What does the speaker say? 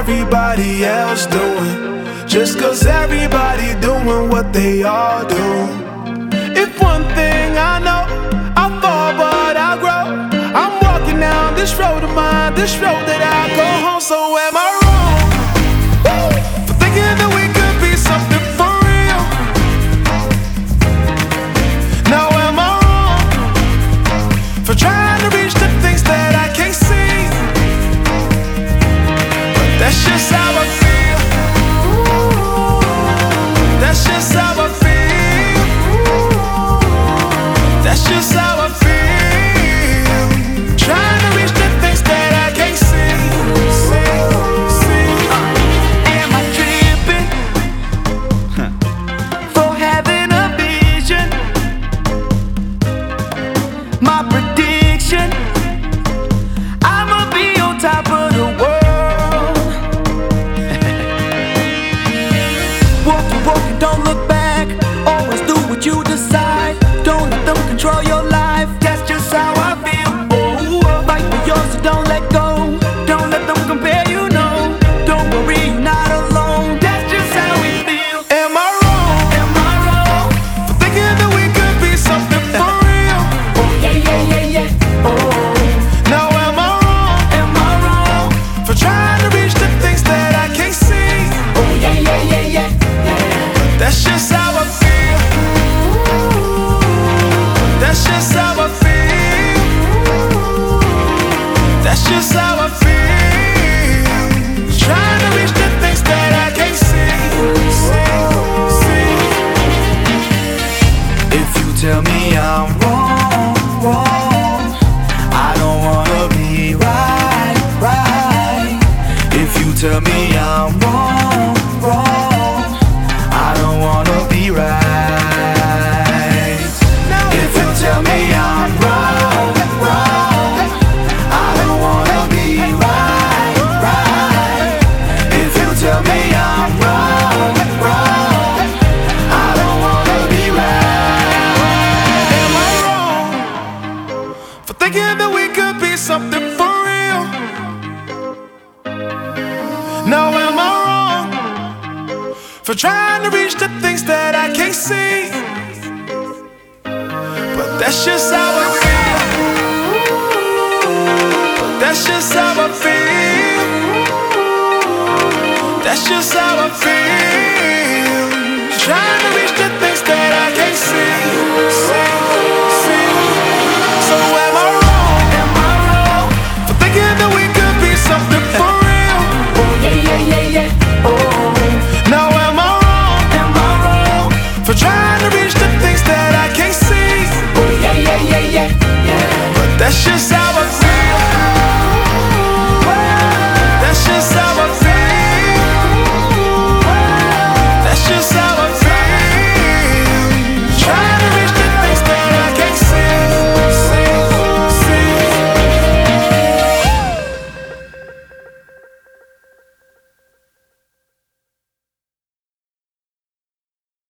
everybody else doing, just 'cause everybody doing what they all do. If one thing I know, I fall but I grow. I'm walking down this road of mine, this road that I go home. So am I wrong for thinking that we could be something for real? Now am I wrong for trying to reach the things that I can't see? But that's just how I feel. That's just how I feel. That's just how I feel. Trying to reach the things that I can't see. Am I tripping for having a vision? My prediction, I'ma be on top of the world. Walk and don't look back. Always do what you decide. Don't let them control your life. That's just how I feel. Oh, fight for yours, so don't let go. Don't let them compare you, no. Don't worry, you're not alone. That's just how we feel. Am I wrong? Am I wrong? For thinking that we could be something for real? Oh yeah. Oh, Now am I wrong am I wrong? for trying to reach the things that I can't see? Oh yeah. That's just how I feel. That's just how I feel. That's just how I feel. Trying to reach the things that I can't see. If you tell me I'm wrong, I don't wanna be right. If you tell me I'm wrong, I don't wanna be right. If you tell me I'm wrong, I don't wanna be right. If you tell me I'm wrong, I don't wanna be right. Am I wrong for thinking that we could be something for real? Now am I wrong for trying to reach the things that I can't see? But that's just how I feel. But that's just how I feel. That's just how I feel.